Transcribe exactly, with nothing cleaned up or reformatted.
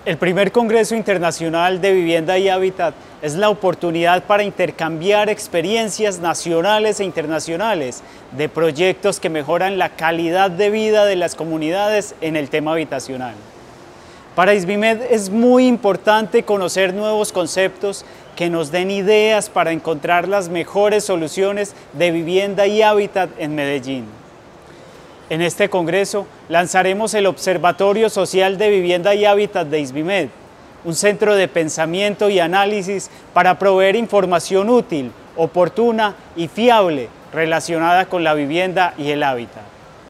El primer Congreso Internacional de Vivienda y Hábitat es la oportunidad para intercambiar experiencias nacionales e internacionales de proyectos que mejoran la calidad de vida de las comunidades en el tema habitacional. Para ISVIMED es muy importante conocer nuevos conceptos que nos den ideas para encontrar las mejores soluciones de vivienda y hábitat en Medellín. En este congreso lanzaremos el Observatorio Social de Vivienda y Hábitat de ISVIMED, un centro de pensamiento y análisis para proveer información útil, oportuna y fiable relacionada con la vivienda y el hábitat.